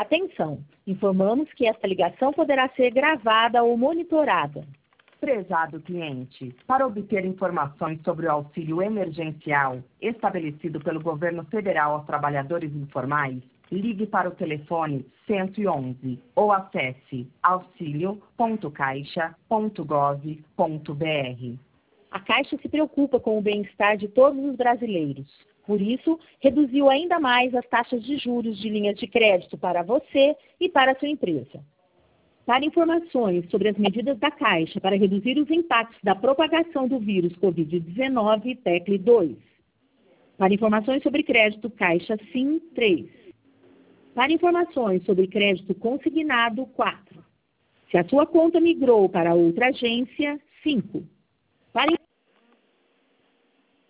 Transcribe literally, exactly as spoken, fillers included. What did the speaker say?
Atenção! Informamos que esta ligação poderá ser gravada ou monitorada. Prezado cliente, para obter informações sobre o auxílio emergencial estabelecido pelo governo federal aos trabalhadores informais, ligue para o telefone cento e onze ou acesse auxilio ponto caixa ponto gov ponto br. A Caixa se preocupa com o bem-estar de todos os brasileiros. Por isso, reduziu ainda mais as taxas de juros de linhas de crédito para você e para a sua empresa. Para informações sobre as medidas da Caixa para reduzir os impactos da propagação do vírus covid dezenove, tecle dois. Para informações sobre crédito Caixa Sim, três. Para informações sobre crédito consignado, quatro. Se a sua conta migrou para outra agência, cinco.